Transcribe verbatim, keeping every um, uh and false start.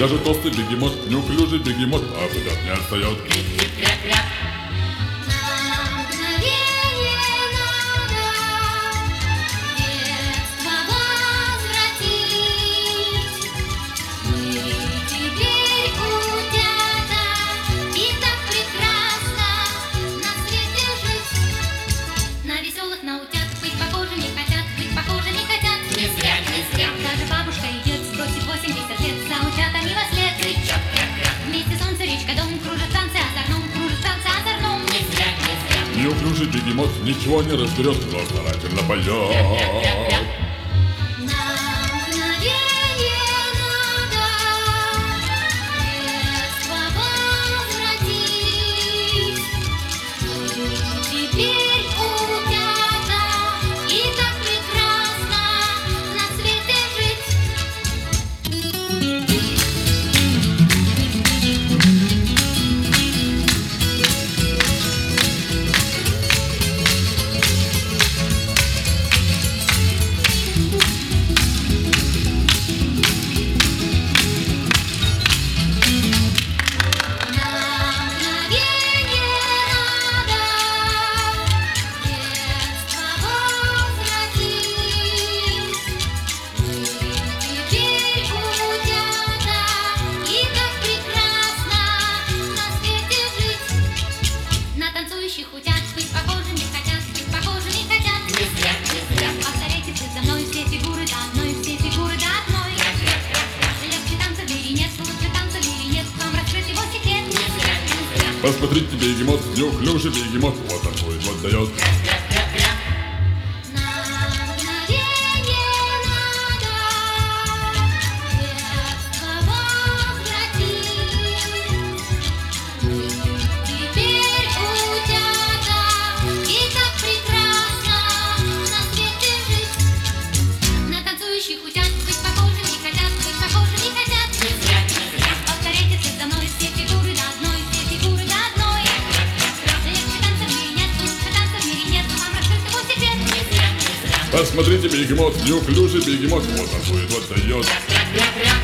Даже толстый бегемот, неуклюжий бегемот, а куда не отстает. Неуклюжий бегемот ничего не разберет, но старательно поет. Посмотрите, бегемот, неуклюжий бегемот, вот такой вот дает. Посмотрите, бегемот, неуклюжий бегемот, вот такой вот дает.